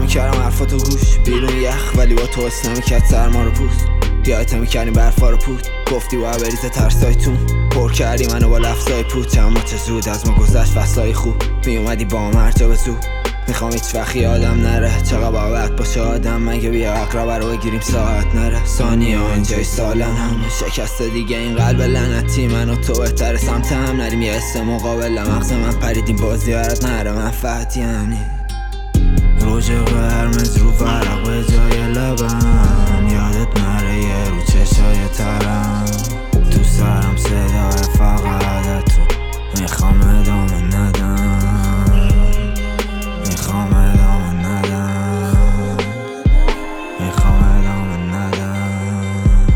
میکردم حرفاتو گوش بیرون یخ ولی با تو حس نمیکرد سرما رو پوست یادت میکردیم برفا رو پود گفتی باید بریزه ترسایتون پر کردی منو با لفظای پود چند چه زود از ما گذشت فصلای خوب میومدی با هم هر جا به زود میخوام هیچ وقت یادم نره چقدر باید باشه آدم مگه بیا اقربه رو بگیریم ساعت نره ثانیه ها اینجای سالن هم شکست دیگه این قلب لعنتی من و تو بهتره سمت هم نریم یه حس مقابل مغز من پریدیم بازی برات نره منفعتی یعنی روژ قرمز رو ورق به جای لبم یادت نره یه رو چشای ترم تو سرم صدای فقط تو میخوام ادامه ندم میخوام ادامه ندم میخوام ادامه ندم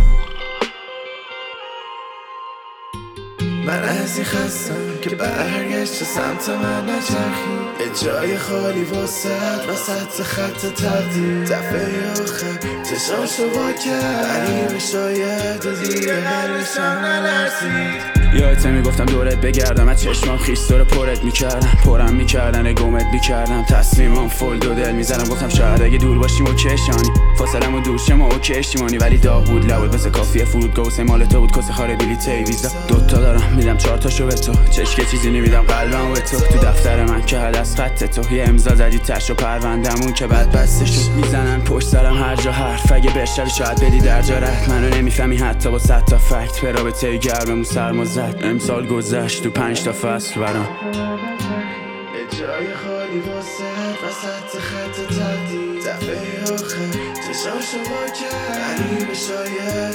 من از این خستم که برگشت سمت من نچرخی یه جای خالی وسط خط تقدیر دفعه آخر چشاشو وا کرد غریبه شاید دیگه قلبشم نلرزید یادت میگفتم دورت بگردم از چشمام خیستور پرت میکردم پرم میکردن گمت میکردم تصمیمم فل دو دل میزنم گفتم شاید اگه دور باشیم و کشانی فاصلم و دورشم و کشتیمانی ولی داغ بود لبود بس کافیه فرودگاه و مال تو بود کس خاره بلیته ویزا دوتا دارم میدم 4 تاشو به تو چشکه چیزی نمیدم قلبم به تو دفتر من که هد از خط تو یه امضا زدی تش و پروندمون که بعد بسته شد میزنن پشت سرم هر جا حرف اگه بشنوی شاید بدی در جا رد منو نمیفهمی حتی با 100 تا فکت به رابطه گرممون سرما زد امسال گذشت تو 5 تا فصل برام یه جای خالی وسط خط تقدیر دفعه آخر چشاشو وا کرد غریبه شاید